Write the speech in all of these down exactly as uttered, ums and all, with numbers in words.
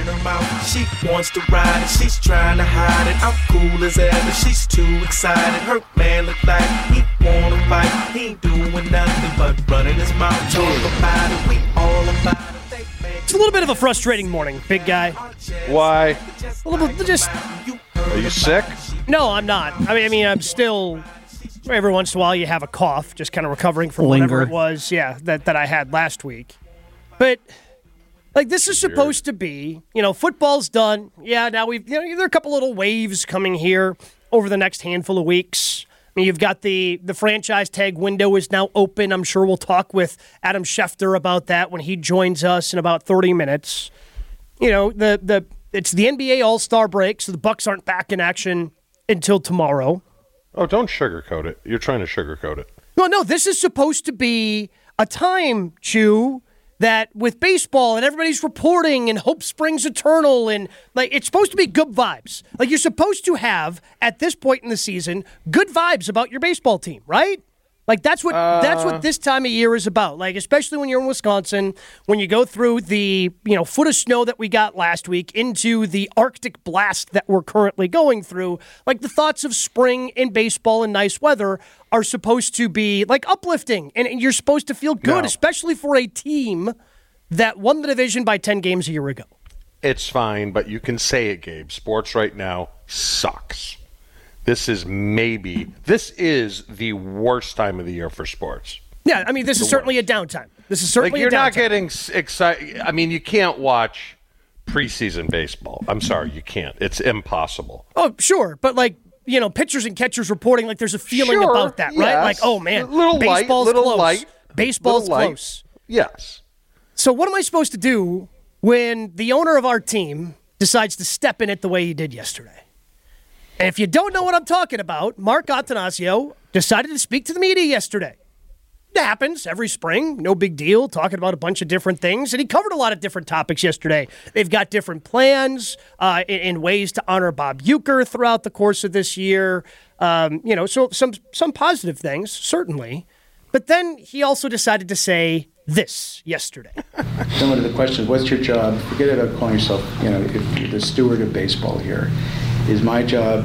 her mouth. She wants to ride it, she's trying to hide it. I'm cool as ever, she's too excited. Her man look like he wanna fight. He ain't doing nothing but running his mouth. Talk about it, we all about it. It's a little bit of a frustrating morning, big guy. Why? A little bit, just. Are you sick? No, I'm not. I mean, I mean, I'm still. Every once in a while, you have a cough, just kind of recovering from Linger. whatever it was, yeah, that, that I had last week. But, like, this is supposed to be, you know, football's done. Yeah, now we've, you know, there are a couple little waves coming here over the next handful of weeks. I mean, you've got the, the franchise tag window is now open. I'm sure we'll talk with Adam Schefter about that when he joins us in about thirty minutes. You know, the the it's the N B A All-Star break, so the Bucks aren't back in action until tomorrow. Oh, don't sugarcoat it. You're trying to sugarcoat it. Well, no, this is supposed to be a time, Chew, that with baseball and everybody's reporting and hope springs eternal and, like, it's supposed to be good vibes. Like, you're supposed to have, at this point in the season, good vibes about your baseball team, right? Like, that's what uh, that's what this time of year is about. Like, especially when you're in Wisconsin, when you go through the, you know, foot of snow that we got last week into the Arctic blast that we're currently going through, like, the thoughts of spring in baseball and nice weather are supposed to be, like, uplifting. And, and you're supposed to feel good, no. especially for a team that won the division by ten games a year ago. It's fine, but you can say it, Gabe. Sports right now sucks. This is maybe, this is the worst time of the year for sports. Yeah, I mean, this the is certainly worst. a downtime. This is certainly like, a downtime. You're not getting excited. I mean, you can't watch preseason baseball. I'm sorry, you can't. It's impossible. Oh, sure. But, like, you know, pitchers and catchers reporting, like, there's a feeling sure, about that, yes. right? Like, oh, man, little baseball's light, little close. Light, baseball's little close. Light. Yes. So what am I supposed to do when the owner of our team decides to step in it the way he did yesterday? And if you don't know what I'm talking about, Mark Attanasio decided to speak to the media yesterday. It happens every spring, no big deal, talking about a bunch of different things. And he covered a lot of different topics yesterday. They've got different plans uh, in, in ways to honor Bob Uecker throughout the course of this year. Um, you know, so some some positive things, certainly. But then he also decided to say this yesterday. Similar to the question, what's your job? Forget about calling yourself, you know, if you're the steward of baseball here. Is my job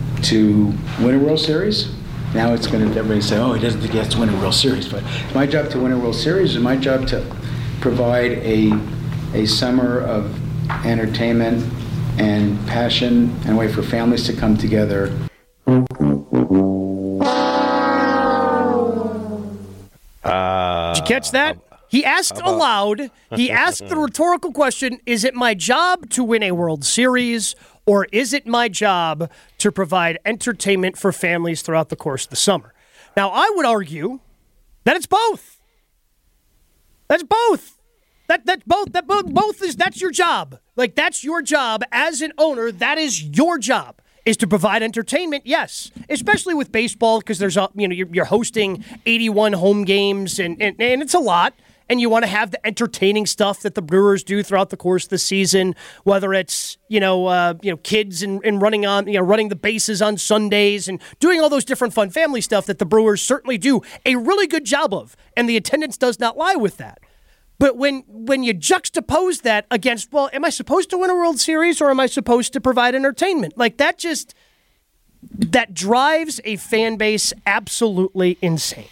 to win a World Series? Now it's going to, everybody say, oh, he doesn't think he has to win a World Series. But it's my job to win a World Series. It's my job to provide a a summer of entertainment and passion and a way for families to come together. Uh, Did you catch that? He asked aloud, he asked the rhetorical question, is it my job to win a World Series, or is it my job to provide entertainment for families throughout the course of the summer? Now, I would argue that it's both. That's both. That that both that both, both is that's your job. Like, that's your job as an owner. That is your job. Is to provide entertainment, yes, especially with baseball, because there's a, you know you're, you're hosting eighty-one home games and, and and it's a lot, and you want to have the entertaining stuff that the Brewers do throughout the course of the season, whether it's you know uh, you know kids and, and running on you know running the bases on Sundays and doing all those different fun family stuff that the Brewers certainly do a really good job of, and the attendance does not lie with that. But when when you juxtapose that against, well, am I supposed to win a World Series or am I supposed to provide entertainment? Like, that just, that drives a fan base absolutely insane.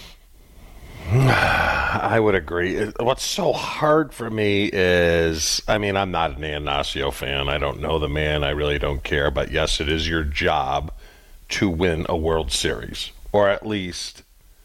I would agree. What's so hard for me is, I mean, I'm not an Attanasio fan. I don't know the man. I really don't care. But yes, it is your job to win a World Series, or at least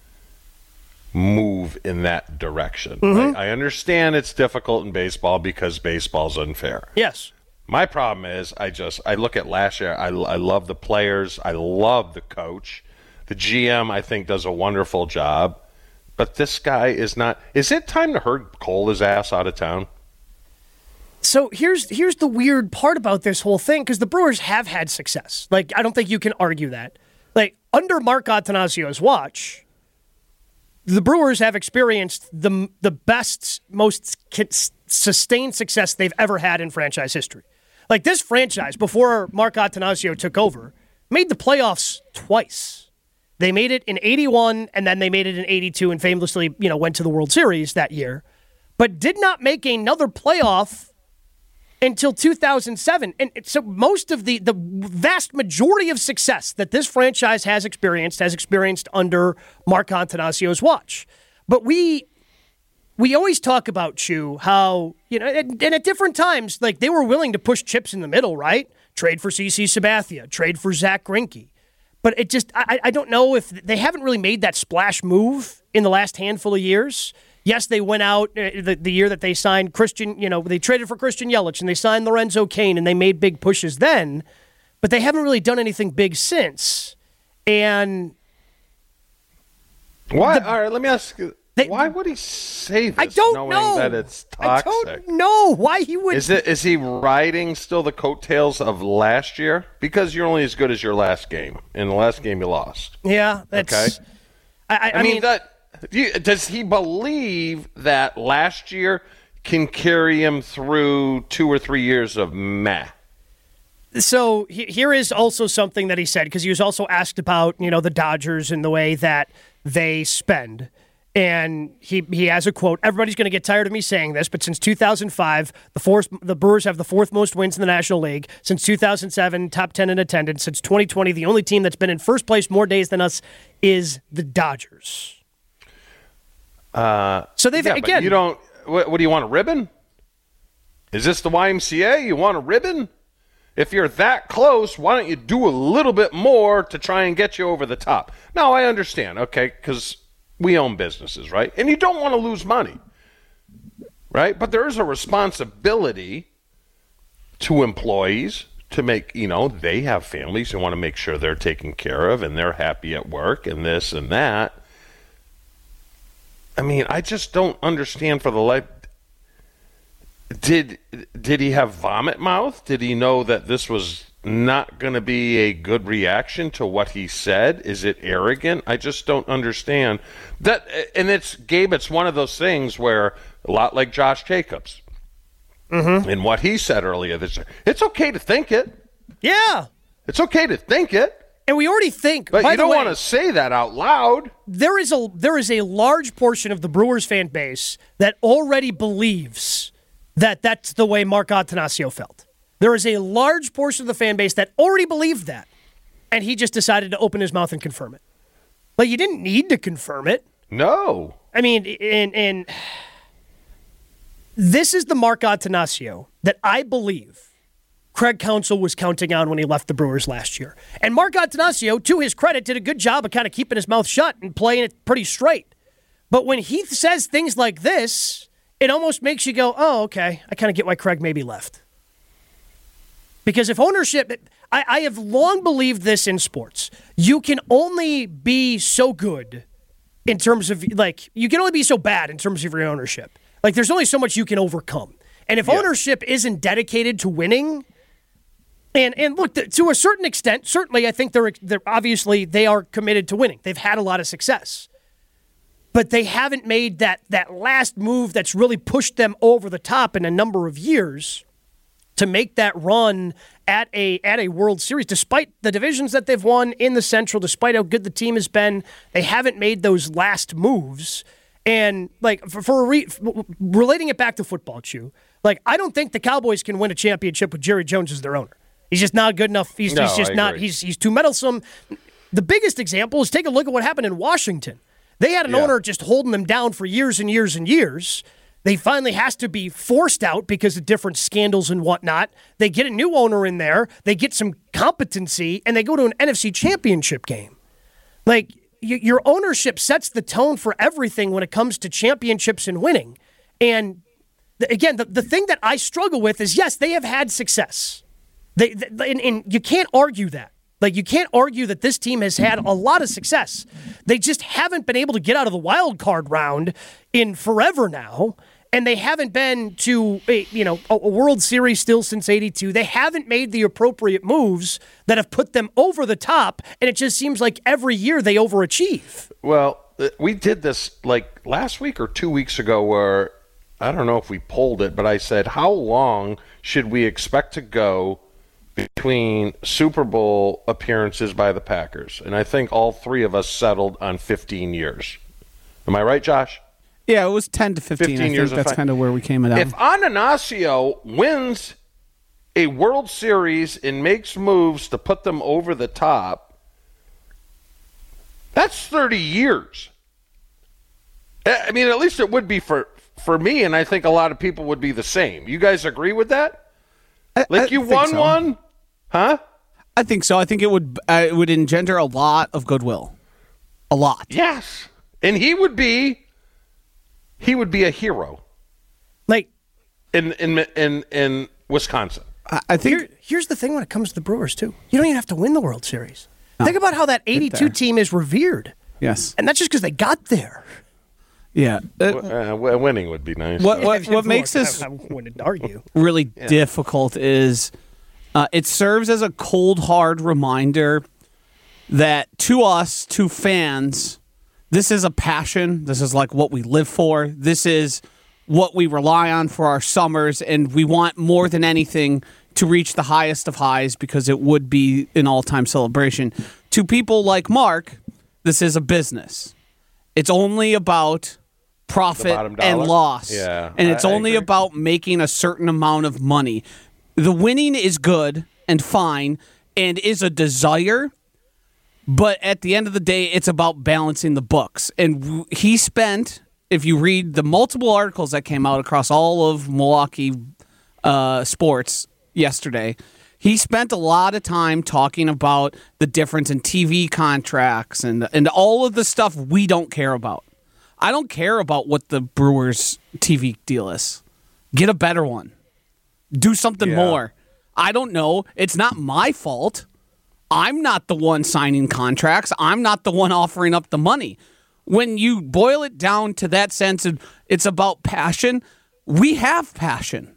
move in that direction. Mm-hmm. I, I understand it's difficult in baseball because baseball's unfair. Yes. My problem is I just, I look at last year, I, I love the players, I love the coach. The G M, I think, does a wonderful job. But this guy is not, is it time to herd Cole his ass out of town? So here's here's the weird part about this whole thing, because the Brewers have had success. Like, I don't think you can argue that. Like, under Mark Attanasio's watch, the Brewers have experienced the the best, most sustained success they've ever had in franchise history. Like, this franchise, before Mark Attanasio took over, made the playoffs twice. They made it in eighty-one, and then they made it in eighty-two, and famously, you know, went to the World Series that year, but did not make another playoff until two thousand seven. And so most of the, the vast majority of success that this franchise has experienced has experienced under Mark Antanasio's watch. But we we always talk about, Chew, how, you know, and, and at different times, like they were willing to push chips in the middle, right? Trade for C C Sabathia, trade for Zach Greinke. But it just, I, I don't know if they haven't really made that splash move in the last handful of years. Yes, they went out uh, the, the year that they signed Christian, you know, they traded for Christian Yelich and they signed Lorenzo Cain and they made big pushes then, but they haven't really done anything big since. And why? The, all right, let me ask you. They, why would he say this? I don't knowing know that it's toxic. I don't know why he would. Is it? Is he riding still the coattails of last year? Because you're only as good as your last game. In the last game, you lost. Yeah, that's. Okay. I, I, I mean, mean that. You, does he believe that last year can carry him through two or three years of meh? So he, here is also something that he said, because he was also asked about, you know, the Dodgers and the way that they spend. And he he has a quote, everybody's going to get tired of me saying this, but since two thousand five, the fourth, the Brewers have the fourth most wins in the National League. Since two thousand seven, top ten in attendance. Since twenty twenty, the only team that's been in first place more days than us is the Dodgers. Uh, so they've, yeah, again... you don't... What, what do you want, a ribbon? Is this the Y M C A? You want a ribbon? If you're that close, why don't you do a little bit more to try and get you over the top? Now, I understand, okay, because we own businesses, right? And you don't want to lose money, right? But there is a responsibility to employees to make, you know, they have families and want to make sure they're taken care of and they're happy at work and this and that. I mean, I just don't understand for the life. Did did he have vomit mouth? Did he know that this was not going to be a good reaction to what he said? Is it arrogant? I just don't understand that. And it's, Gabe, it's one of those things where a lot like Josh Jacobs mm-hmm. and what he said earlier this year, it's okay to think it. Yeah. It's okay to think it. And we already think, but by you the don't way, want to say that out loud. There is a there is a large portion of the Brewers fan base that already believes that that's the way Mark Attanasio felt. There is a large portion of the fan base that already believed that, and he just decided to open his mouth and confirm it. Like, you didn't need to confirm it. No. I mean, and and this is the Mark Attanasio that I believe Craig Counsell was counting on when he left the Brewers last year. And Mark Attanasio, to his credit, did a good job of kind of keeping his mouth shut and playing it pretty straight. But when he says things like this, it almost makes you go, oh, okay, I kind of get why Craig maybe left. Because if ownership, I, I have long believed this in sports. You can only be so good in terms of, like, you can only be so bad in terms of your ownership. Like, there's only so much you can overcome. And if yeah. ownership isn't dedicated to winning, And and look, to a certain extent, certainly I think they're, they're obviously they are committed to winning. They've had a lot of success. But they haven't made that that last move that's really pushed them over the top in a number of years to make that run at a at a World Series. Despite the divisions that they've won in the Central, despite how good the team has been, they haven't made those last moves. And like for, for re, relating it back to football, Chew, like I don't think the Cowboys can win a championship with Jerry Jones as their owner. He's just not good enough. He's, no, he's just I not. agree. He's he's too meddlesome. The biggest example is take a look at what happened in Washington. They had an yeah. owner just holding them down for years and years and years. They finally has to be forced out because of different scandals and whatnot. They get a new owner in there. They get some competency, and they go to an N F C championship game. Like, y- your ownership sets the tone for everything when it comes to championships and winning. And, th- again, the, the thing that I struggle with is, yes, they have had success. They, they and, and you can't argue that. Like, you can't argue that this team has had a lot of success. They just haven't been able to get out of the wild card round in forever now. And they haven't been to a, you know, a World Series still since eighty-two. They haven't made the appropriate moves that have put them over the top, and it just seems like every year they overachieve. Well, we did this like last week or two weeks ago where, I don't know if we pulled it, but I said, how long should we expect to go between Super Bowl appearances by the Packers? And I think all three of us settled on fifteen years. Am I right, Josh? Yeah, it was ten to fifteen. fifteen I think years that's fi- kind of where we came down. If Attanasio wins a World Series and makes moves to put them over the top, that's thirty years. I mean, at least it would be for, for me, and I think a lot of people would be the same. You guys agree with that? I, like I you won so. one? Huh? I think so. I think it would uh, it would engender a lot of goodwill. A lot. Yes. And he would be he would be a hero. Like in in in in Wisconsin. I, I think here, here's the thing when it comes to the Brewers too. You don't even have to win the World Series. No. Think about how that eighty-two team is revered. Yes. And that's just because they got there. Yeah. Uh, uh, winning would be nice. What what, what makes this I, I wouldn't argue. really yeah. difficult is uh, it serves as a cold, hard reminder that to us, to fans, this is a passion. This is like what we live for. This is what we rely on for our summers, and we want more than anything to reach the highest of highs because it would be an all-time celebration. To people like Mark, this is a business. It's only about profit and loss. Yeah, and it's I, I only agree. about making a certain amount of money. The winning is good and fine and is a desire, but at the end of the day, it's about balancing the books. And he spent, if you read the multiple articles that came out across all of Milwaukee uh, sports yesterday, he spent a lot of time talking about the difference in T V contracts and and all of the stuff we don't care about. I don't care about what the Brewers' T V deal is. Get a better one. Do something Yeah. more. I don't know. It's not my fault. I'm not the one signing contracts. I'm not the one offering up the money. When you boil it down to that sense of it's about passion, we have passion.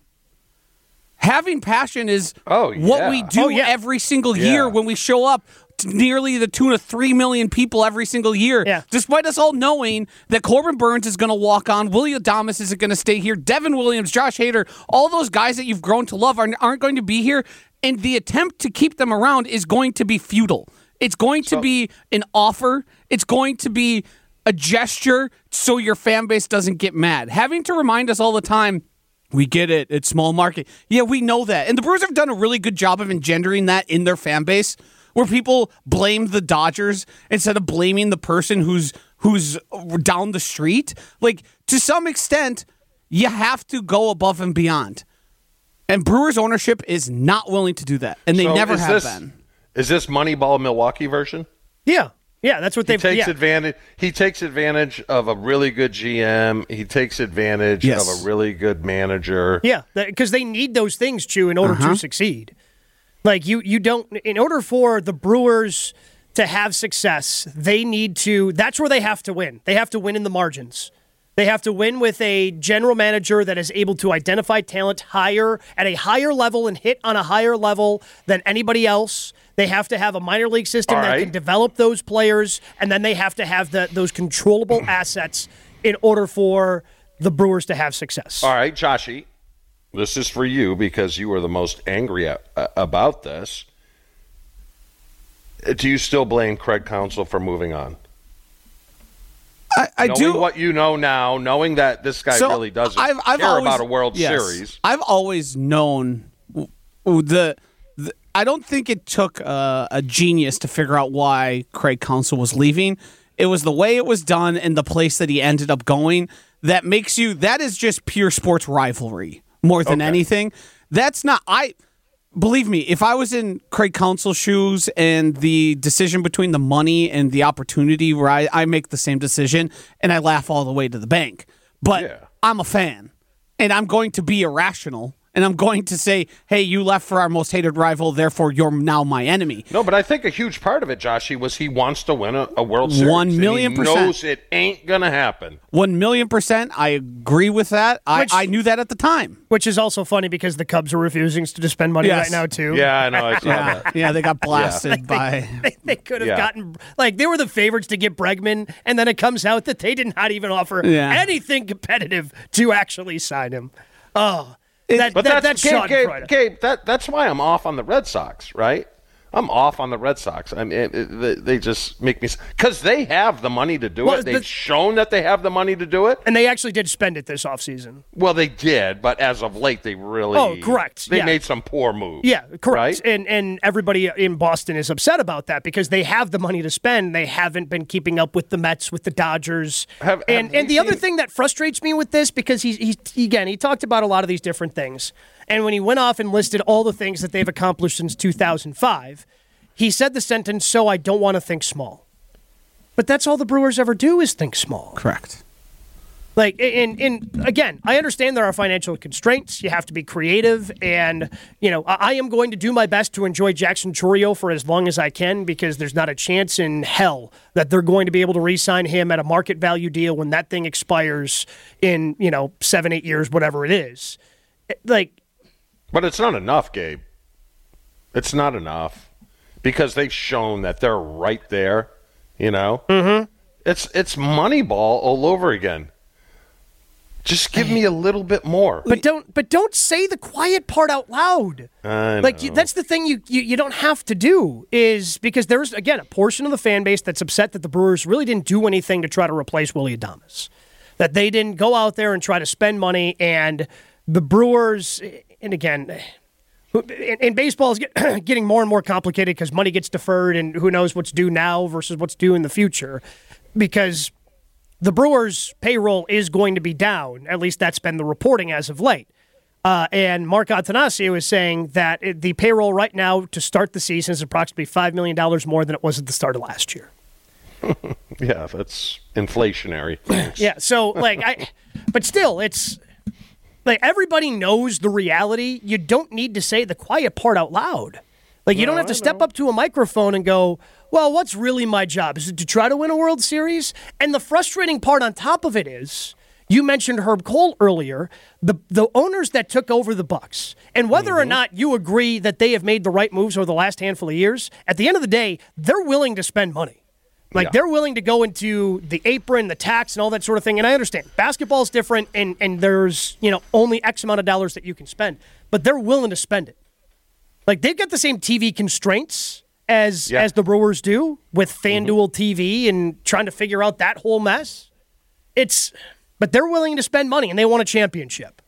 Having passion is Oh, what yeah. we do Oh, yeah. every single Yeah. year when we show up to nearly the tune of three million people every single year. Yeah. Despite us all knowing that Corbin Burns is going to walk on, Willie Adames isn't going to stay here, Devin Williams, Josh Hader, all those guys that you've grown to love aren't, aren't going to be here, and the attempt to keep them around is going to be futile. It's going to So- be an offer. It's going to be a gesture so your fan base doesn't get mad. Having to remind us all the time, we get it, it's small market. Yeah, we know that. And the Brewers have done a really good job of engendering that in their fan base, where people blame the Dodgers instead of blaming the person who's who's down the street. Like, to some extent, you have to go above and beyond. And Brewers ownership is not willing to do that, and they So never is have this, been. Is this Moneyball Milwaukee version? Yeah. Yeah, that's what He they've takes yeah. advantage. He takes advantage of a really good G M. He takes advantage Yes. of a really good manager. Yeah, because they need those things, Chew, in order Uh-huh. to succeed. Like, you, you don't, in order for the Brewers to have success, they need to, that's where they have to win. They have to win in the margins. They have to win with a general manager that is able to identify talent higher, at a higher level and hit on a higher level than anybody else. They have to have a minor league system All that right. can develop those players, and then they have to have the, those controllable assets in order for the Brewers to have success. All right, Joshy, this is for you because you were the most angry at, uh, about this. Do you still blame Craig Counsell for moving on? I, I knowing do. what you know now, knowing that this guy So, really doesn't I've, I've care always, about a World yes, Series. I've always known w- w- the, the. I don't think it took uh, a genius to figure out why Craig Counsell was leaving. It was the way it was done and the place that he ended up going that makes you. That is just pure sports rivalry more than Okay. anything. That's not. I believe me. If I was in Craig Counsell's shoes and the decision between the money and the opportunity, where I, I make the same decision and I laugh all the way to the bank. But Yeah. I'm a fan, and I'm going to be irrational, and I'm going to say, hey, you left for our most hated rival, therefore you're now my enemy. No, but I think a huge part of it, Joshy, was he wants to win a, a World Series. One and million he percent. knows it ain't going to happen. One million percent, I agree with that. I, Which- I knew that at the time. Which is also funny because the Cubs are refusing to spend money Yes. right now, too. Yeah, I know. I saw Yeah, that. yeah, they got blasted They, by. they, they could have Yeah. gotten, like, they were the favorites to get Bregman, and then it comes out that they did not even offer Yeah. anything competitive to actually sign him. Oh, that, But that, that's, that's Gabe, Sean Gabe, Freude. Gabe, that, that's why I'm off on the Red Sox, right? I'm off on the Red Sox. I mean, it, it, they just make me because they have the money to do well, it. They've the, shown that they have the money to do it, and they actually did spend it this offseason. Well, they did, but as of late, they really oh, correct. They yeah. made some poor moves. Yeah, correct. Right? And and everybody in Boston is upset about that because they have the money to spend. They haven't been keeping up with the Mets, with the Dodgers, have, and have and the seen... other thing that frustrates me with this because he's he again he talked about a lot of these different things, and when he went off and listed all the things that they've accomplished since two thousand five. He said the sentence, so I don't want to think small. But that's all the Brewers ever do is think small. Correct. Like, and, and again, I understand there are financial constraints. You have to be creative. And, you know, I, I am going to do my best to enjoy Jackson Chourio for as long as I can because there's not a chance in hell that they're going to be able to re-sign him at a market value deal when that thing expires in, you know, seven, eight years, whatever it is. Like, but it's not enough, Gabe. It's not enough. Because they've shown that they're right there, you know. Mm-hmm. It's it's Moneyball all over again. Just give me a little bit more. But don't but don't say the quiet part out loud. I like know. you, that's the thing you, you you don't have to do is because there's again a portion of the fan base that's upset that the Brewers really didn't do anything to try to replace Willy Adames. That they didn't go out there and try to spend money, and the Brewers and again. And baseball is getting more and more complicated because money gets deferred and who knows what's due now versus what's due in the future because the Brewers' payroll is going to be down. At least that's been the reporting as of late. Uh, and Mark Attanasio is saying that it, the payroll right now to start the season is approximately five million dollars more than it was at the start of last year. Yeah, that's inflationary. Thanks. Yeah, so, like, I, but still, it's... Like, everybody knows the reality. You don't need to say the quiet part out loud. Like, you No, don't have to I step know. up to a microphone and go, well, what's really my job? Is it to try to win a World Series? And the frustrating part on top of it is, you mentioned Herb Cole earlier, the the owners that took over the Bucks, and whether Mm-hmm. or not you agree that they have made the right moves over the last handful of years, at the end of the day, they're willing to spend money. Like, Yeah. they're willing to go into the apron, the tax, and all that sort of thing. And I understand. Basketball's different, and, and there's, you know, only X amount of dollars that you can spend. But they're willing to spend it. Like, they've got the same T V constraints as Yeah. as the Brewers do with FanDuel T V and trying to figure out that whole mess. It's, but they're willing to spend money, and they want a championship.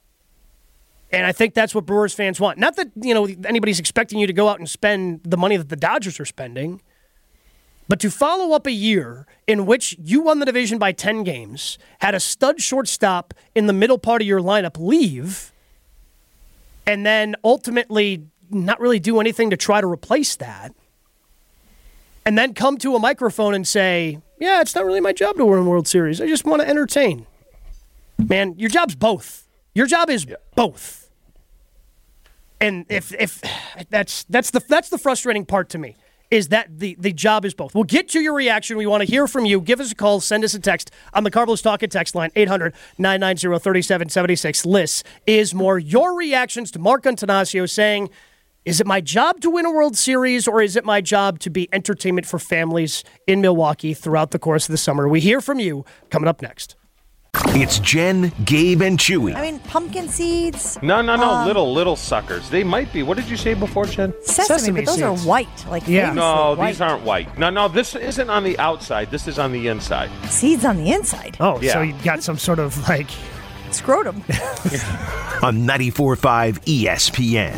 And I think that's what Brewers fans want. Not that, you know, anybody's expecting you to go out and spend the money that the Dodgers are spending. But to follow up a year in which you won the division by ten games, had a stud shortstop in the middle part of your lineup leave, and then ultimately not really do anything to try to replace that, and then come to a microphone and say, yeah, it's not really my job to win a World Series. I just want to entertain. Man, your job's both. Your job is Yeah. both. And if if that's that's the that's the frustrating part to me. Is that the, the job is both. We'll get to your reaction. We want to hear from you. Give us a call. Send us a text on the Carlos Talking text line, eight hundred, nine nine zero, three seven seven six. Liz is more. Your reactions to Mark Attanasio saying, is it my job to win a World Series or is it my job to be entertainment for families in Milwaukee throughout the course of the summer? We hear from you coming up next. It's Jen, Gabe, and Chewy. I mean, pumpkin seeds. No, no, no, um, little, little suckers. They might be. What did you say before, Jen? Sesame, Sesame but those seeds. are white. Like Yeah. famously No, white. these aren't white. No, no, this isn't on the outside. This is on the inside. Seeds on the inside. Oh, Yeah. so you got some sort of like... Scrotum. On ninety-four point five E S P N.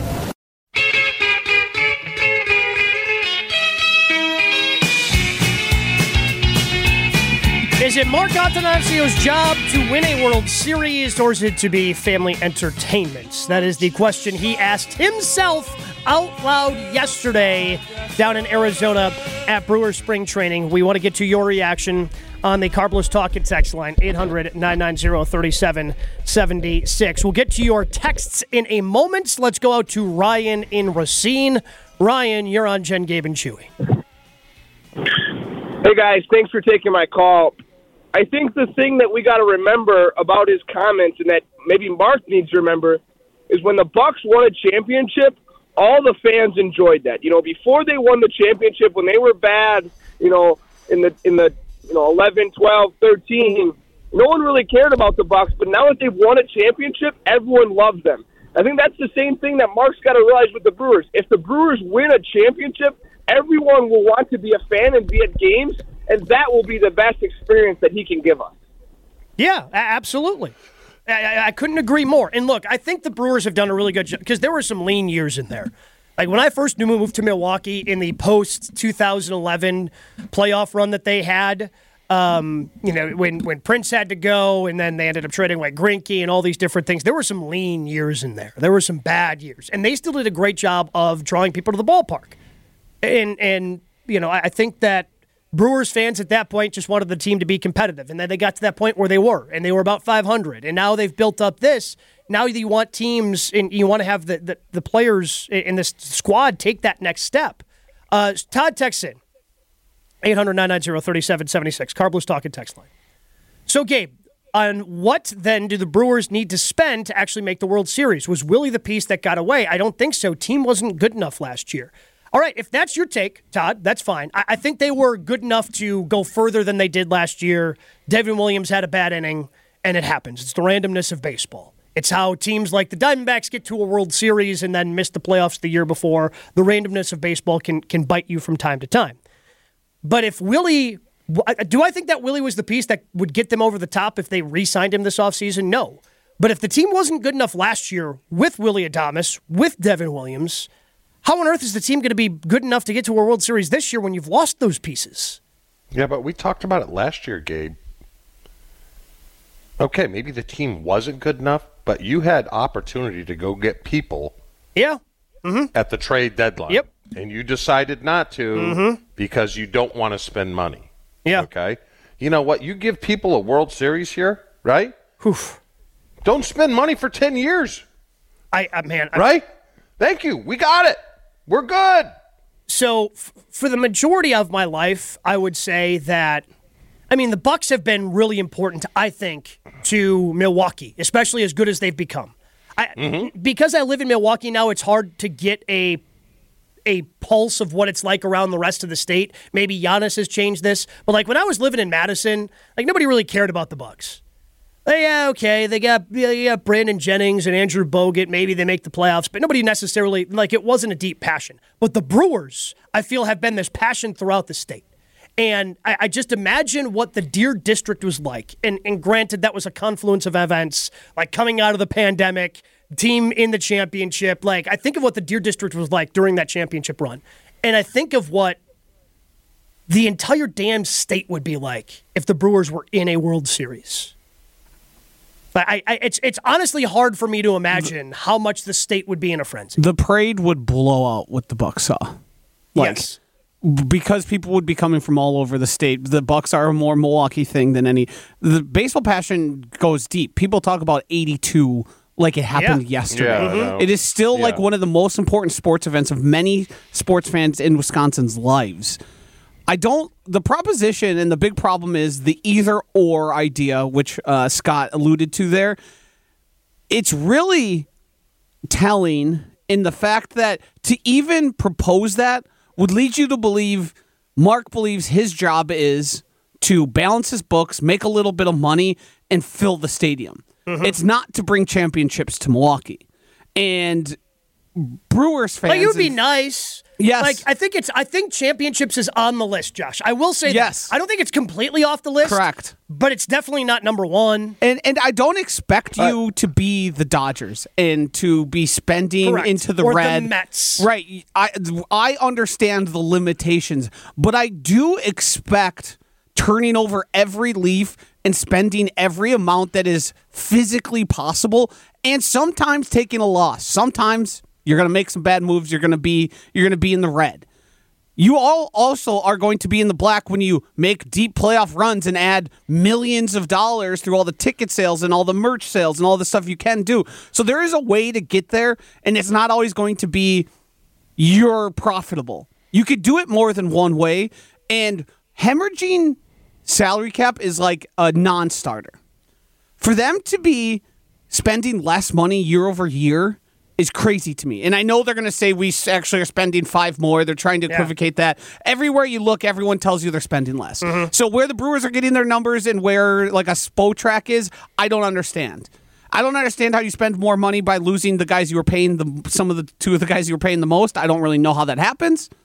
Is it Mark Attanasio's job to win a World Series, or is it to be family entertainment? That is the question he asked himself out loud yesterday down in Arizona at Brewers Spring Training. We want to get to your reaction on the Carlos Talking text line, eight hundred, nine nine zero, three seven seven six. We'll get to your texts in a moment. Let's go out to Ryan in Racine. Ryan, you're on Jen, Gabe, and Chewy. Hey, guys. Thanks for taking my call. I think the thing that we got to remember about his comments, and that maybe Mark needs to remember, is when the Bucks won a championship, all the fans enjoyed that. You know, before they won the championship, when they were bad, you know, in the in the you know eleven, twelve, thirteen, no one really cared about the Bucks. But now that they've won a championship, everyone loves them. I think that's the same thing that Mark's got to realize with the Brewers. If the Brewers win a championship, everyone will want to be a fan and be at games, and that will be the best experience that he can give us. Yeah, absolutely. I, I couldn't agree more. And look, I think the Brewers have done a really good job because there were some lean years in there. Like when I first knew moved to Milwaukee in the post twenty eleven playoff run that they had, um, you know, when, when Prince had to go and then they ended up trading like Greinke and all these different things, there were some lean years in there. There were some bad years. And they still did a great job of drawing people to the ballpark. And, and you know, I, I think that Brewers fans at that point just wanted the team to be competitive, and then they got to that point where they were, and they were about five hundred, and now they've built up this. Now you want teams, and you want to have the, the, the players in this squad take that next step. Uh, Todd texts in, eight hundred, nine nine zero, three seven seven six, Carblu's Talking text line. So, Gabe, on what then do the Brewers need to spend to actually make the World Series? Was Willie the piece that got away? I don't think so. Team wasn't good enough last year. All right, if that's your take, Todd, that's fine. I, I think they were good enough to go further than they did last year. Devin Williams had a bad inning, and it happens. It's the randomness of baseball. It's how teams like the Diamondbacks get to a World Series and then miss the playoffs the year before. The randomness of baseball can can bite you from time to time. But if Willie, do I think that Willie was the piece that would get them over the top if they re-signed him this offseason? No. But if the team wasn't good enough last year with Willie Adames, with Devin Williams, how on earth is the team going to be good enough to get to a World Series this year when you've lost those pieces? Yeah, but we talked about it last year, Gabe. Okay, maybe the team wasn't good enough, but you had opportunity to go get people yeah. mm-hmm. at the trade deadline. Yep. And you decided not to mm-hmm. because you don't want to spend money. Yeah. Okay? You know what? You give people a World Series here, right? Oof. Don't spend money for ten years. I, I man. I, right? Thank you. We got it. We're good. So f- for the majority of my life, I would say that, I mean, the Bucks have been really important, I think, to Milwaukee, especially as good as they've become. I, mm-hmm. Because I live in Milwaukee now, it's hard to get a a pulse of what it's like around the rest of the state. Maybe Giannis has changed this. But like when I was living in Madison, like nobody really cared about the Bucks. Like, yeah, okay, they got, yeah, yeah, Brandon Jennings and Andrew Bogut. Maybe they make the playoffs, but nobody necessarily, like it wasn't a deep passion. But the Brewers, I feel, have been this passion throughout the state. And I, I just imagine what the Deer District was like. And, and granted, that was a confluence of events, like coming out of the pandemic, team in the championship. Like, I think of what the Deer District was like during that championship run. And I think of what the entire damn state would be like if the Brewers were in a World Series. I, I, it's it's honestly hard for me to imagine how much the state would be in a frenzy. The parade would blow out what the Bucks saw. Like, yes. Because people would be coming from all over the state. The Bucks are a more Milwaukee thing than any. The baseball passion goes deep. People talk about eighty-two like it happened yeah. yesterday. Yeah, mm-hmm. It is still yeah. like one of the most important sports events of many sports fans in Wisconsin's lives. I don't, the proposition and the big problem is the either or idea, which uh, Scott alluded to there. It's really telling in the fact that to even propose that would lead you to believe Mark believes his job is to balance his books, make a little bit of money, and fill the stadium. Mm-hmm. It's not to bring championships to Milwaukee. And Brewers fans... Like, it would be nice... Yes. Like, I think it's, I think championships is on the list, Josh. I will say yes. that. I don't think it's completely off the list. Correct. But it's definitely not number one. And and I don't expect you uh, to be the Dodgers and to be spending correct. into the or red. the Mets. Right. I, I understand the limitations, but I do expect turning over every leaf and spending every amount that is physically possible and sometimes taking a loss. Sometimes... You're going to make some bad moves. You're going to be you're going to be in the red. You all also are going to be in the black when you make deep playoff runs and add millions of dollars through all the ticket sales and all the merch sales and all the stuff you can do. So there is a way to get there, and it's not always going to be you're profitable. You could do it more than one way, and hemorrhaging salary cap is like a non-starter. For them to be spending less money year over year is crazy to me. And I know they're going to say we actually are spending five more. They're trying to yeah. equivocate that. Everywhere you look, everyone tells you they're spending less. Mm-hmm. So where the Brewers are getting their numbers and where like a Spo track is, I don't understand. I don't understand how you spend more money by losing the guys you were paying, the some of the two of the guys you were paying the most. I don't really know how that happens.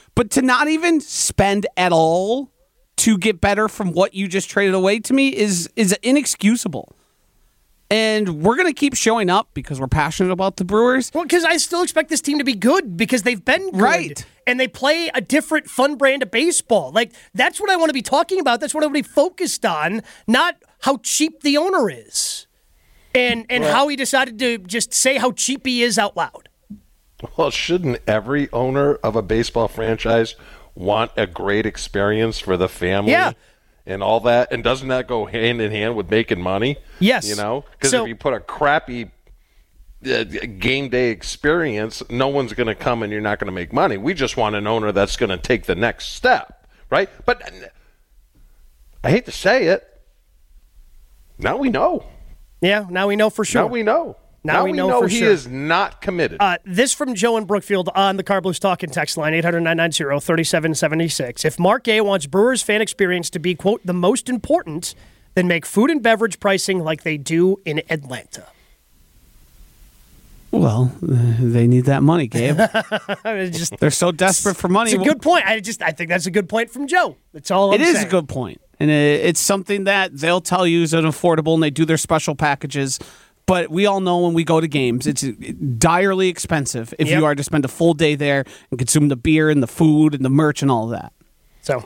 But to not even spend at all to get better from what you just traded away to me is is inexcusable. And we're going to keep showing up because we're passionate about the Brewers. Well, because I still expect this team to be good because they've been good. Right. And they play a different, fun brand of baseball. Like, that's what I want to be talking about. That's what I want to be focused on, not how cheap the owner is and, and right. how he decided to just say how cheap he is out loud. Well, shouldn't every owner of a baseball franchise want a great experience for the family? Yeah. And all that, and doesn't that go hand in hand with making money? Yes. You know? Because so, if you put a crappy uh, game day experience, no one's going to come and you're not going to make money. We just want an owner that's going to take the next step, right? But I hate to say it, now we know. Yeah, now we know for sure. Now we know. Now, now we we know, know for he sure. is not committed. Uh, this from Joe in Brookfield on the Car Blues Talking text line, eight hundred nine nine zero three seven seven six. If Mark A. wants Brewers fan experience to be, quote, the most important, then make food and beverage pricing like they do in Atlanta. Well, uh, they need that money, Gabe. just, They're so desperate for money. It's a good point. I just I think that's a good point from Joe. That's all I'm It is saying. a good point. And it's something that they'll tell you is unaffordable, and they do their special packages. But we all know when we go to games, it's direly expensive if yep. you are to spend a full day there and consume the beer and the food and the merch and all of that. So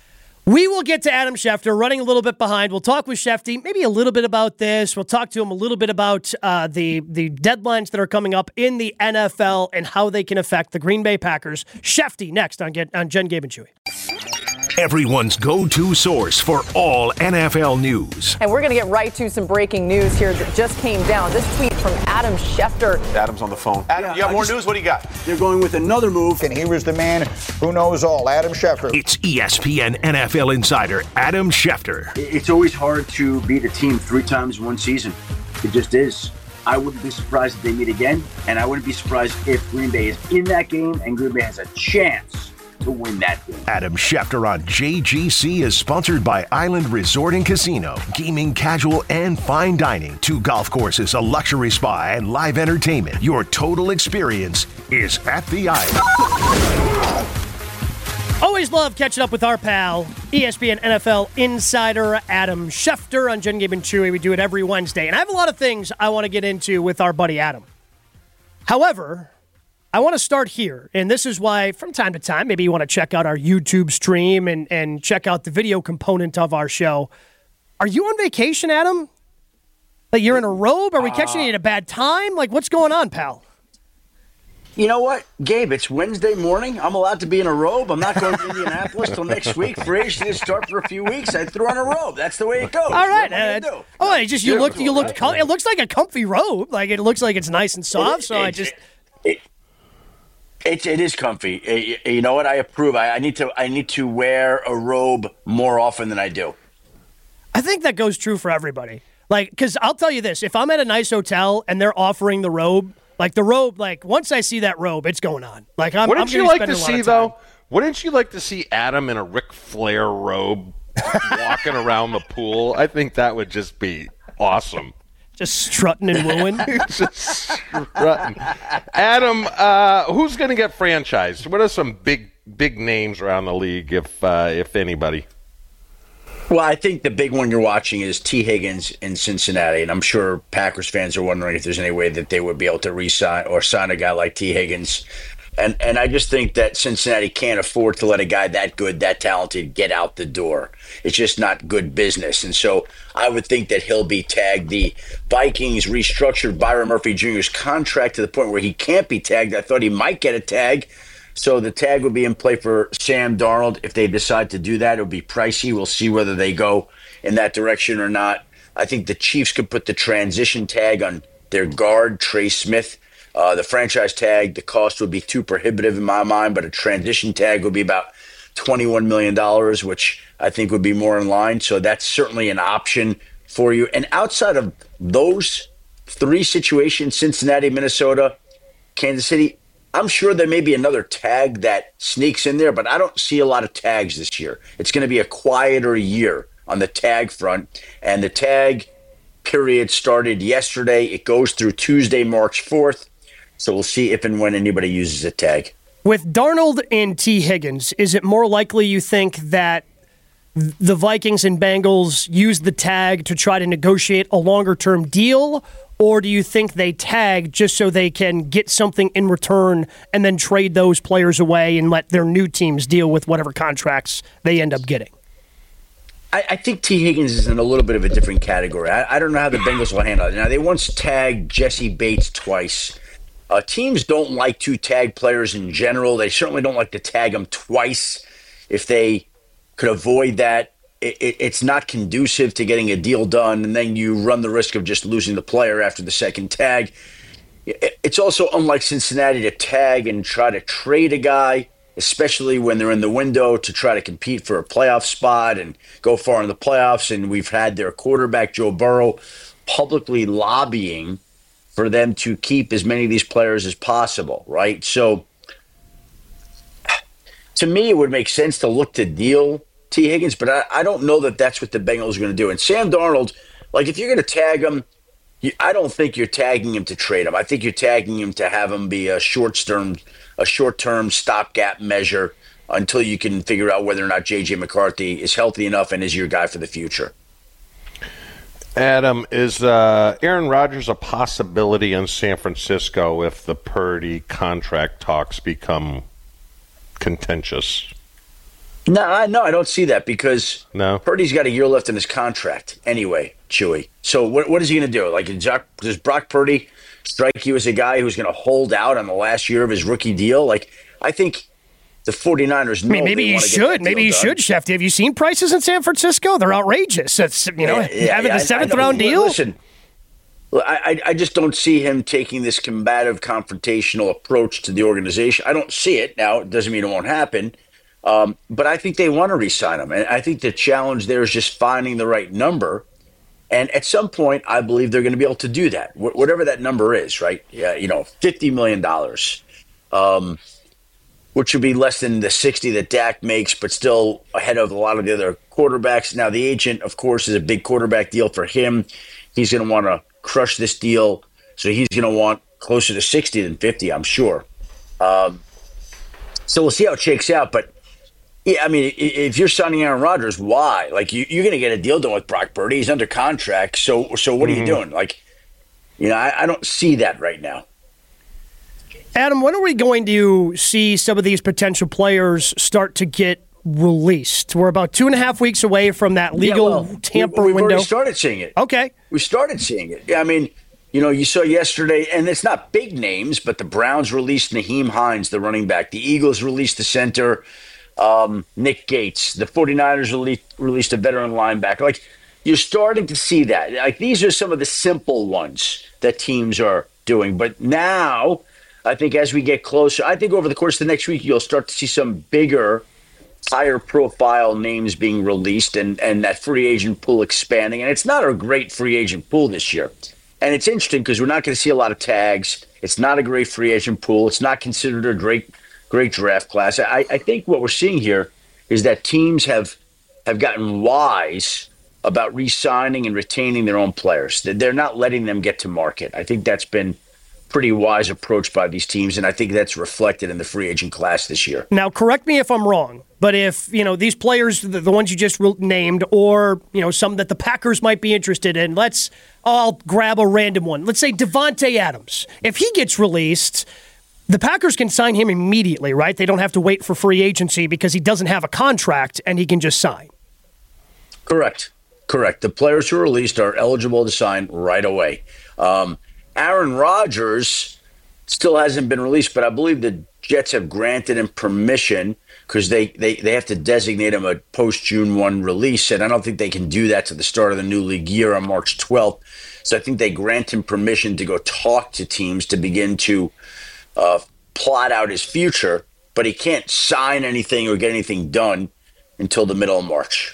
we will get to Adam Schefter, running a little bit behind. We'll talk with Shefty, maybe a little bit about this. We'll talk to him a little bit about uh, the, the deadlines that are coming up in the N F L and how they can affect the Green Bay Packers. Shefty next on, Get, on Jen, Gabe, and Chewy. Everyone's go-to source for all N F L news. And we're going to get right to some breaking news here that just came down. This tweet from Adam Schefter. Adam's on the phone. Adam, yeah, you have I more just, news? What do you got? They're going with another move. And here is the man who knows all, Adam Schefter. It's E S P N N F L insider Adam Schefter. It's always hard to beat a team three times in one season. It just is. I wouldn't be surprised if they meet again, and I wouldn't be surprised if Green Bay is in that game and Green Bay has a chance to win that game. Adam Schefter on J G C is sponsored by Island Resort and Casino. Gaming, casual, and fine dining. Two golf courses, a luxury spa, and live entertainment. Your total experience is at the Island. Always love catching up with our pal, E S P N N F L insider Adam Schefter on Jen, Gabe, and Chewy. We do it every Wednesday. And I have a lot of things I want to get into with our buddy Adam. However, I want to start here, and this is why from time to time, maybe you want to check out our YouTube stream and, and check out the video component of our show. Are you on vacation, Adam? Like you're in a robe? Are we catching you at a bad time? Like what's going on, pal? You know what, Gabe, it's Wednesday morning. I'm allowed to be in a robe. I'm not going to Indianapolis till next week. Free agency to start for a few weeks. I threw on a robe. That's the way it goes. All right. Uh, do? Oh, it just you look you look com- it looks like a comfy robe. Like it looks like it's nice and soft, it, so it, I just it, It, it is comfy. It, you know what? I approve. I, I need to. I need to wear a robe more often than I do. I think that goes true for everybody. Like, because I'll tell you this: if I'm at a nice hotel and they're offering the robe, like the robe, like once I see that robe, it's going on. Like, I'm. Wouldn't I'm you gonna like spend to a lot see of time. though? Wouldn't you like to see Adam in a Ric Flair robe walking around the pool? I think that would just be awesome. Just strutting and wooing. Just strutting. Adam, uh, who's going to get franchised? What are some big big names around the league, if uh, if anybody? Well, I think the big one you're watching is T. Higgins in Cincinnati, and I'm sure Packers fans are wondering if there's any way that they would be able to re-sign or sign a guy like T. Higgins. And and I just think that Cincinnati can't afford to let a guy that good, that talented, get out the door. It's just not good business. And so I would think that he'll be tagged. The Vikings restructured Byron Murphy Junior's contract to the point where he can't be tagged. I thought he might get a tag. So the tag would be in play for Sam Darnold. If they decide to do that, it'll be pricey. We'll see whether they go in that direction or not. I think the Chiefs could put the transition tag on their guard, Trey Smith. Uh, the franchise tag, the cost would be too prohibitive in my mind, but a transition tag would be about twenty-one million dollars, which I think would be more in line. So that's certainly an option for you. And outside of those three situations, Cincinnati, Minnesota, Kansas City, I'm sure there may be another tag that sneaks in there, but I don't see a lot of tags this year. It's going to be a quieter year on the tag front. And the tag period started yesterday. It goes through Tuesday, March fourth. So we'll see if and when anybody uses a tag. With Darnold and T. Higgins, is it more likely you think that the Vikings and Bengals use the tag to try to negotiate a longer-term deal, or do you think they tag just so they can get something in return and then trade those players away and let their new teams deal with whatever contracts they end up getting? I, I think T. Higgins is in a little bit of a different category. I, I don't know how the Bengals will handle it. Now, they once tagged Jesse Bates twice. Uh, teams don't like to tag players in general. They certainly don't like to tag them twice. If they could avoid that, it, it, it's not conducive to getting a deal done, and then you run the risk of just losing the player after the second tag. It, it's also unlike Cincinnati to tag and try to trade a guy, especially when they're in the window to try to compete for a playoff spot and go far in the playoffs. And we've had their quarterback, Joe Burrow, publicly lobbying for them to keep as many of these players as possible, right? So to me, it would make sense to look to deal T. Higgins, but I, I don't know that that's what the Bengals are going to do. And Sam Darnold, like if you're going to tag him, you, I don't think you're tagging him to trade him. I think you're tagging him to have him be a short-term, a short-term stopgap measure until you can figure out whether or not J J. McCarthy is healthy enough and is your guy for the future. Adam, is uh, Aaron Rodgers a possibility in San Francisco if the Purdy contract talks become contentious? No, I, no, I don't see that because no. Purdy's got a year left in his contract anyway, Chewy. So what what is he going to do? Like, does Brock Purdy strike you as a guy who's going to hold out on the last year of his rookie deal? Like, I think the 49ers know. I mean, maybe he should. Maybe he should, Shefty. Have you seen prices in San Francisco? They're outrageous. It's, you know, yeah, yeah, having yeah, the seventh I, I round deal. Listen, I, I just don't see him taking this combative, confrontational approach to the organization. I don't see it. Now, it doesn't mean it won't happen. Um, but I think they want to re-sign him. And I think the challenge there is just finding the right number. And at some point, I believe they're going to be able to do that, Wh- whatever that number is, right? Yeah, you know, fifty million dollars, um, which would be less than the sixty that Dak makes, but still ahead of a lot of the other quarterbacks. Now, the agent, of course, is a big quarterback deal for him. He's going to want to crush this deal. So he's going to want closer to sixty than fifty, I'm sure. Um, so we'll see how it shakes out. But yeah, I mean, if you're signing Aaron Rodgers, why? Like, you, you're going to get a deal done with Brock Purdy. He's under contract. So, so what mm-hmm. are you doing? Like, you know, I, I don't see that right now. Adam, when are we going to see some of these potential players start to get released? We're about two and a half weeks away from that legal yeah, well, tamper we, we've window. We've already started seeing it. Okay. We started seeing it. I mean, you know, you saw yesterday, and it's not big names, but the Browns released Naheem Hines, the running back. The Eagles released the center, um, Nick Gates. The 49ers released, released a veteran linebacker. Like, you're starting to see that. Like, these are some of the simple ones that teams are doing. But now, I think as we get closer, I think over the course of the next week, you'll start to see some bigger, higher profile names being released and, and that free agent pool expanding. And it's not a great free agent pool this year. And it's interesting because we're not going to see a lot of tags. It's not a great free agent pool. It's not considered a great great draft class. I, I think what we're seeing here is that teams have have gotten wise about re-signing and retaining their own players. They're not letting them get to market. I think that's been pretty wise approach by these teams, and I think that's reflected in the free agent class this year. Now, correct me if I'm wrong, but if, you know, these players, the, the ones you just named, or, you know, some that the Packers might be interested in, let's, I'll grab a random one. Let's say Devontae Adams. If he gets released, the Packers can sign him immediately, right? They don't have to wait for free agency because he doesn't have a contract and he can just sign. Correct. Correct. The players who are released are eligible to sign right away. Um, Aaron Rodgers still hasn't been released, but I believe the Jets have granted him permission because they, they, they have to designate him a post-June first release, and I don't think they can do that to the start of the new league year on March twelfth. So I think they grant him permission to go talk to teams to begin to uh, plot out his future, but he can't sign anything or get anything done until the middle of March.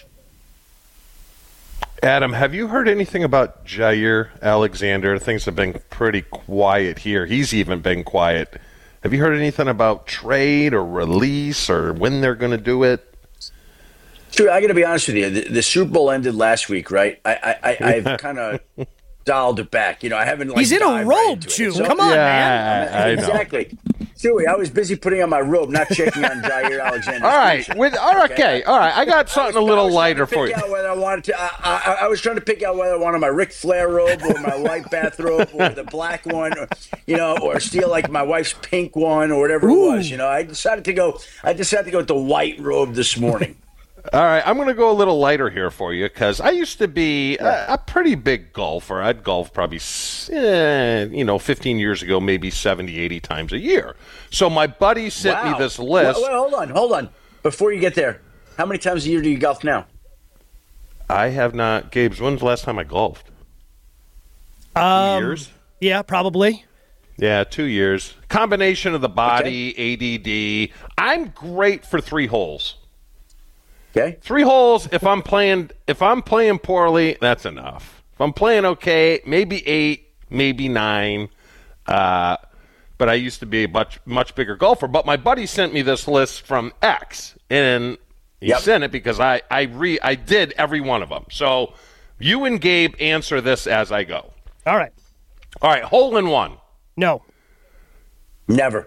Adam, have you heard anything about Jair Alexander? Things have been pretty quiet here. He's even been quiet. Have you heard anything about trade or release or when they're going to do it? Sure, I got to be honest with you. The, the Super Bowl ended last week, right? I, I, I, I've kind of dialed it back. You know, I haven't. Like, He's in a robe, Chew. So, Come on, yeah, man. I, I exactly. Chewy, I was busy putting on my robe, not checking on Jair Alexander. All right, with, all right, okay, all right. I got something I was, a little I was lighter for you. you. Whether I wanted to, I, I, I was trying to pick out whether I wanted my Ric Flair robe or my white bathrobe or the black one, or, you know, or steal like my wife's pink one or whatever Ooh. it was. You know, I decided to go. I decided to go with the white robe this morning. All right, I'm going to go a little lighter here for you because I used to be a, a pretty big golfer. I'd golf probably, eh, you know, fifteen years ago, maybe seventy, eighty times a year. So my buddy sent wow. me this list. Wait, wait, hold on, hold on. Before you get there, how many times a year do you golf now? I have not. Gabe's, when's the last time I golfed? Um, two years? Yeah, probably. Yeah, two years. Combination of the body, okay. A D D. I'm great for three holes. Okay. Three holes. If I'm playing, if I'm playing poorly, that's enough. If I'm playing okay, maybe eight, maybe nine. Uh, but I used to be a much much bigger golfer. But my buddy sent me this list from X, and he yep. sent it because I I re I did every one of them. So you and Gabe answer this as I go. All right. All right. Hole in one. No. Never.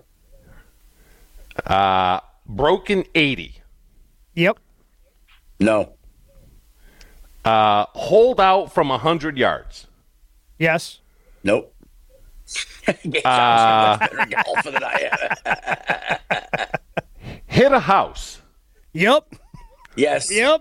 Uh, broken eighty. Yep. No. Uh, hold out from one hundred yards. Yes. Nope. uh, better golfer than I am. Hit a house. Yep. Yes. Yep.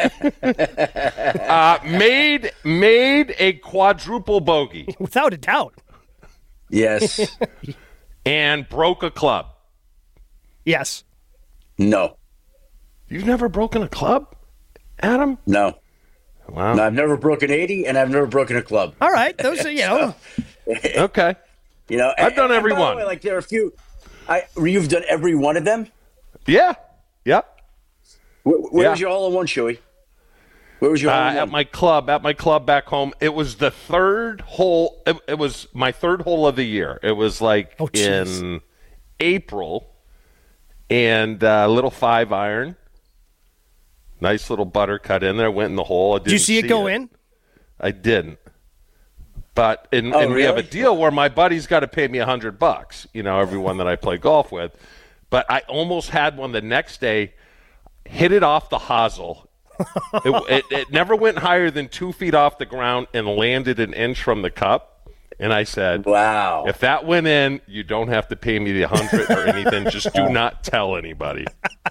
uh, made made a quadruple bogey. Without a doubt. Yes. And broke a club. Yes. No. You've never broken a club, Adam? No. Wow. No, I've never broken eighty, and I've never broken a club. All right, those are you know. Okay. You know, I've and, done every and by one. The way, like there are a few. I you've done every one of them. Yeah. Yep. Where, where yeah. was your hole in one, Chewy? Where was your hole uh, in one? At my club, at my club back home. It was the third hole. It, it was my third hole of the year. It was like oh, in April, and a uh, little five iron. Nice little butter cut in there. Went in the hole. I didn't Did you see, see it go it. in? I didn't. But and, oh, and we really? have a deal where my buddy's got to pay me a hundred bucks. You know, everyone that I play golf with. But I almost had one the next day. Hit it off the hosel. it, it, it never went higher than two feet off the ground and landed an inch from the cup. And I said, "Wow! If that went in, you don't have to pay me the hundred or anything. Just do not tell anybody."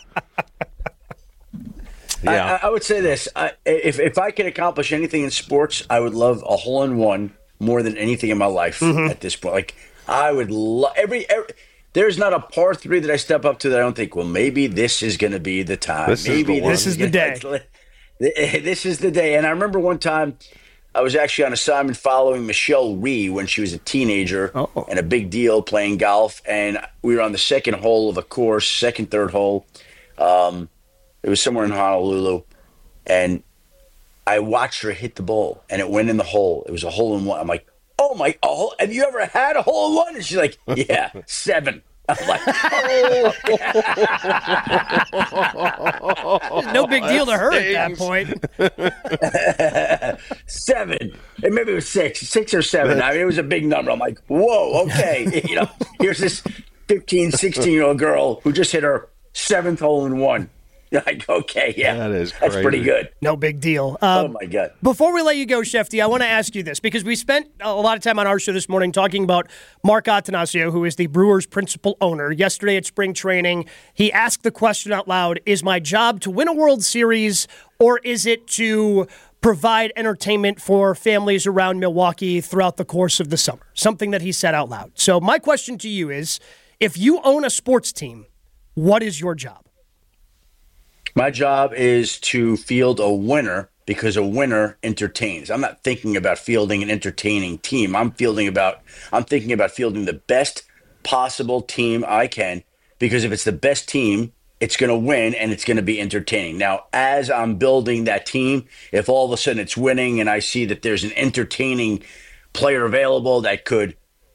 Yeah. I, I would say this: I, if if I could accomplish anything in sports, I would love a hole in one more than anything in my life mm-hmm. at this point. Like I would love every, every. There's not a par three that I step up to that I don't think, well, maybe this is going to be the time. This maybe is the, this is the day. This is the day. And I remember one time I was actually on assignment following Michelle Rhee when she was a teenager oh. and a big deal playing golf. And we were on the second hole of a course, second, third hole. Um, it was somewhere in Honolulu. And I watched her hit the ball, and it went in the hole. It was a hole in one. I'm like, oh, my, a hole, have you ever had a hole in one? And she's like, yeah, seven. I'm like, oh. No big deal to her at that point. Seven. And maybe it was six, six or seven. I mean, it was a big number. I'm like, whoa, okay. You know, here's this fifteen, sixteen-year-old girl who just hit her seventh hole in one. Like, okay, yeah, that is that's pretty good. No big deal. Um, um, oh, my God. Before we let you go, Shefty, I want to ask you this, because we spent a lot of time on our show this morning talking about Mark Attanasio, who is the Brewers' principal owner. Yesterday at spring training, he asked the question out loud, is my job to win a World Series, or is it to provide entertainment for families around Milwaukee throughout the course of the summer? Something that he said out loud. So my question to you is, if you own a sports team, what is your job? My job is to field a winner, because a winner entertains. I'm not thinking about fielding an entertaining team. I'm fielding about I'm thinking about fielding the best possible team I can, because if it's the best team, it's going to win and it's going to be entertaining. Now, as I'm building that team, if all of a sudden it's winning and I see that there's an entertaining player available that could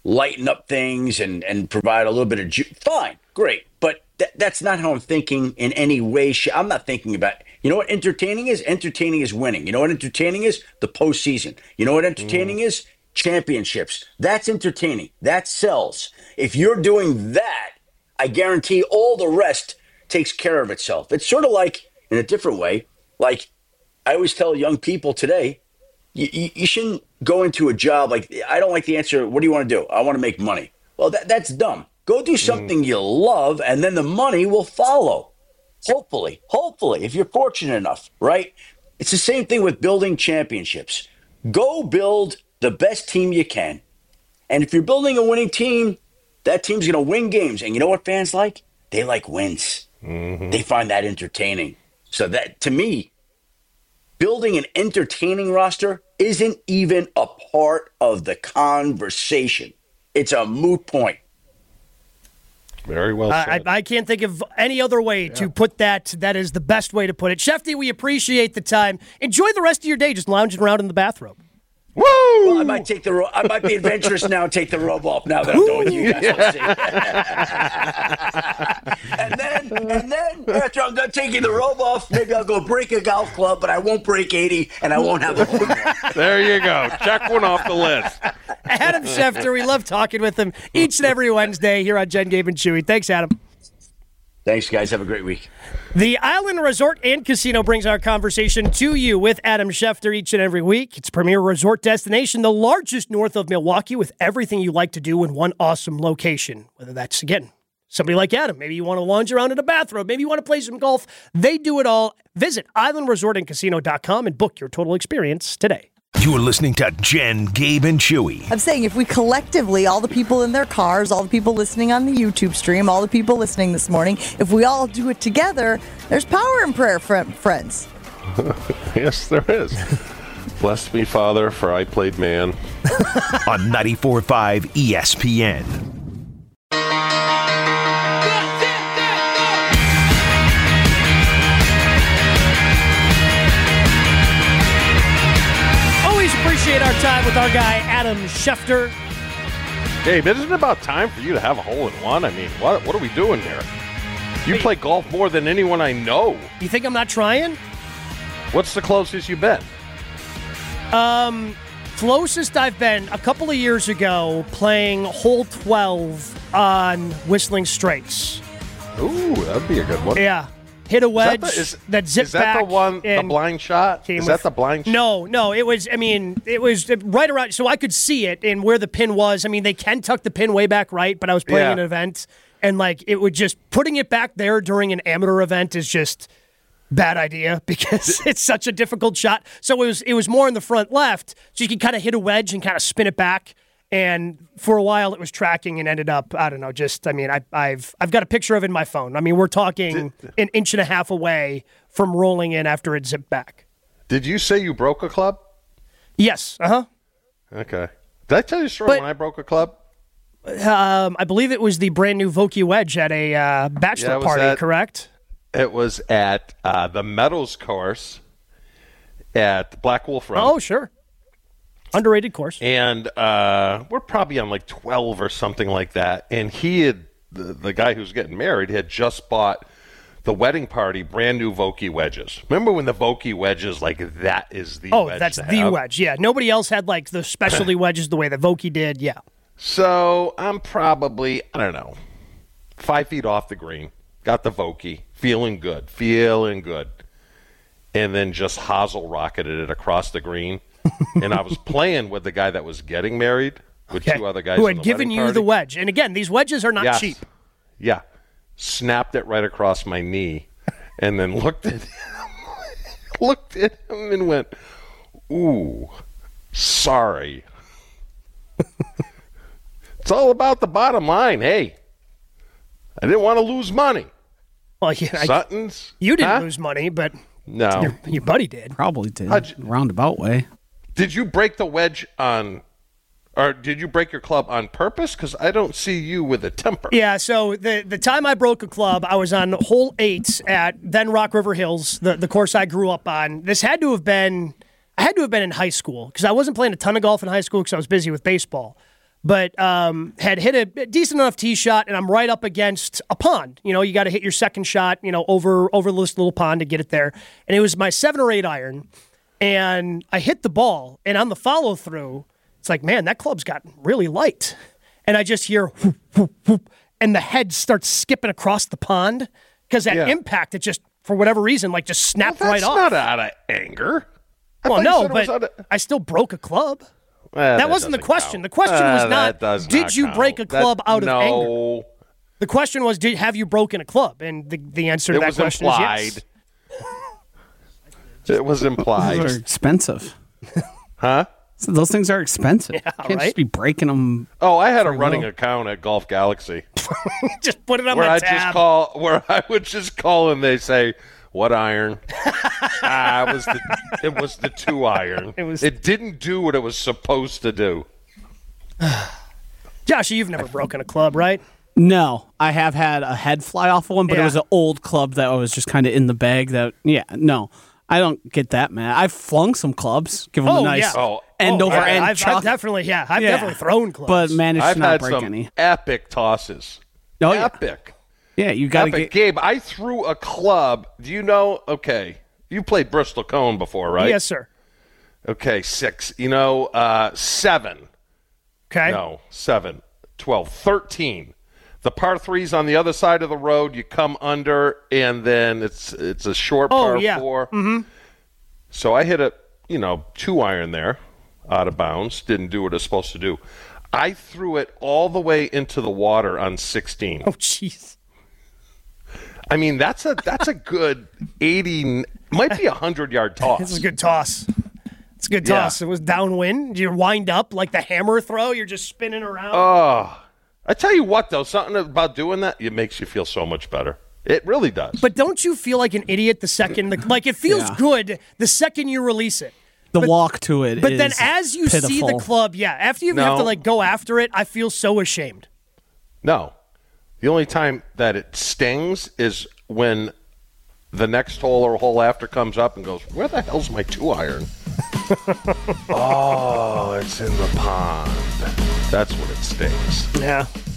lighten up things and, and provide a little bit of ju- fine, great. But th- that's not how I'm thinking in any way. Sh- I'm not thinking about, you know what entertaining is? Entertaining is winning. You know what entertaining is? The postseason. You know what entertaining mm. is? Championships. That's entertaining. That sells. If you're doing that, I guarantee all the rest takes care of itself. It's sort of like, in a different way, like I always tell young people today, you, you, you shouldn't go into a job like, I don't like the answer, what do you want to do? I want to make money. Well, that, that's dumb. Go do something mm. you love, and then the money will follow. Hopefully, hopefully, if you're fortunate enough, right? It's the same thing with building championships. Go build the best team you can. And if you're building a winning team, that team's going to win games. And you know what fans like? They like wins. Mm-hmm. They find that entertaining. So that, to me, building an entertaining roster isn't even a part of the conversation. It's a moot point. Very well said. I, I can't think of any other way yeah. to put that. That is the best way to put it. Shefty, we appreciate the time. Enjoy the rest of your day just lounging around in the bathrobe. Woo! Well, I might take the ro- I might be adventurous now and take the robe off now that I'm done with you guys. We'll see. and then, and then after I'm done taking the robe off, maybe I'll go break a golf club, but I won't break eighty, and I won't have a home run. There you go. Check one off the list. Adam Schefter, we love talking with him each and every Wednesday here on Jen, Gabe, and Chewy. Thanks, Adam. Thanks, guys. Have a great week. The Island Resort and Casino brings our conversation to you with Adam Schefter each and every week. It's a premier resort destination, the largest north of Milwaukee, with everything you like to do in one awesome location. Whether that's, again, somebody like Adam. Maybe you want to lounge around in a bathrobe. Maybe you want to play some golf. They do it all. Visit island resort and casino dot com and book your total experience today. You're listening to Jen, Gabe, and Chewy. I'm saying if we collectively, all the people in their cars, all the people listening on the YouTube stream, all the people listening this morning, if we all do it together, there's power in prayer, friends. Yes, there is. Bless me, Father, for I played man. On ninety-four point five E S P N. Appreciate our time with our guy, Adam Schefter. Gabe, isn't it about time for you to have a hole-in-one? I mean, what what are we doing here? You play golf more than anyone I know. You think I'm not trying? What's the closest you've been? Um, closest I've been a couple of years ago playing hole twelve on Whistling Straits. Ooh, that'd be a good one. Yeah. Hit a wedge is that, the, is, that zipped is that back. the one, the blind shot? Is that the blind shot? No, no. It was, I mean, it was right around, so I could see it and where the pin was. I mean, they can tuck the pin way back right, but I was playing yeah. an event, and, like, it would just, putting it back there during an amateur event is just bad idea because it's such a difficult shot. So it was, it was more in the front left, so you can kind of hit a wedge and kind of spin it back. And for a while, it was tracking and ended up, I don't know, just, I mean, I, I've I've got a picture of it in my phone. I mean, we're talking Did, an inch and a half away from rolling in after it zipped back. Did you say you broke a club? Yes. Uh-huh. Okay. Did I tell you a story but, when I broke a club? Um, I believe it was the brand new Vokey wedge at a uh, bachelor yeah, party, at, correct? It was at uh, the Meadows course at Black Wolf Run. Oh, sure. Underrated course. And uh, we're probably on like twelve or something like that. And he had, the, the guy who's getting married, had just bought the wedding party brand new Vokey wedges. Remember when the Vokey wedges, like that is the oh, wedge? Oh, that's the have? wedge. Yeah. Nobody else had like the specialty wedges the way that Vokey did. Yeah. So I'm probably, I don't know, five feet off the green. Got the Vokey. Feeling good. Feeling good. And then just hosel rocketed it across the green. And I was playing with the guy that was getting married with okay. two other guys who had in the given you party. the wedge. And again, these wedges are not yes. cheap. Yeah. Snapped it right across my knee and then looked at him, looked at him and went, ooh, sorry. It's all about the bottom line. Hey, I didn't want to lose money. Well, yeah, Sutton's? I, you didn't huh? lose money, but no, your, your buddy did. Probably did. How'd you, roundabout way. Did you break the wedge on, or did you break your club on purpose? Because I don't see you with a temper. Yeah, so the the time I broke a club, I was on hole eight at then Rock River Hills, the, the course I grew up on. This had to have been, I had to have been in high school because I wasn't playing a ton of golf in high school because I was busy with baseball. but um, had hit a decent enough tee shot, and I'm right up against a pond. You know, you got to hit your second shot, you know, over over this little pond to get it there. And it was my seven or eight iron, and I hit the ball, and on the follow through, it's like, man, that club's got really light, and I just hear whoop, whoop, whoop, and the head starts skipping across the pond because that Yeah. impact, it just for whatever reason, like just snapped well, right that's off. Not out of anger. I Well, thought you no, said it was but out of- I still broke a club. Well, that wasn't the doesn't question. count. The question Uh, was that not, does did not you count. break a club That- out of no. anger? The question was, did have you broken a club? And the, the answer to It that was question implied. is yes. It was implied. Those are expensive. Huh? So those things are expensive. Yeah, you can't right? just be breaking them. Oh, I had a Free running will. account at Golf Galaxy Just put it on where my I tab. just call, where I would just call and they say, "What iron?" ah, it was the it was the two iron. It was- It didn't do what it was supposed to do. Josh, you've never broken a club, right? No, I have had a head fly off of one, but Yeah. it was an old club that was just kind of in the bag. That yeah, no, I don't get that mad. I've flung some clubs, give them Oh, a nice yeah. Oh, end Oh, over yeah, end I've, chuck, I've definitely, yeah, I've Yeah. definitely thrown clubs. but managed I've to not had break some any. epic tosses. Oh yeah, Epic. yeah, you got to Epic. get. Gabe, I threw a club. Do you know? Okay. You played Bristol Cone before, right? Yes, sir. Okay, six. You know, uh, seven. Okay. No, seven, twelve, thirteen. The par three's on the other side of the road. You come under, and then it's it's a short Oh, par yeah. four. Mm-hmm. So I hit a, you know, two iron there, out of bounds. Didn't do what it's supposed to do. I threw it all the way into the water on sixteen. Oh, jeez. I mean, that's a that's a good eighty, might be a hundred yard toss. This is a good toss. It's a good Yeah. toss. It was downwind. You wind up like the hammer throw. You're just spinning around. Oh, I tell you what, though, something about doing that, it makes you feel so much better. It really does. But don't you feel like an idiot the second, the, like it feels Yeah. good the second you release it. The But- walk to it. But then is as you see the pitiful. club, yeah, after you have No. to like go after it, I feel so ashamed. No. The only time that it stings is when the next hole or hole after comes up and goes, where the hell's my two iron? Oh, it's in the pond. That's what it stings. Yeah.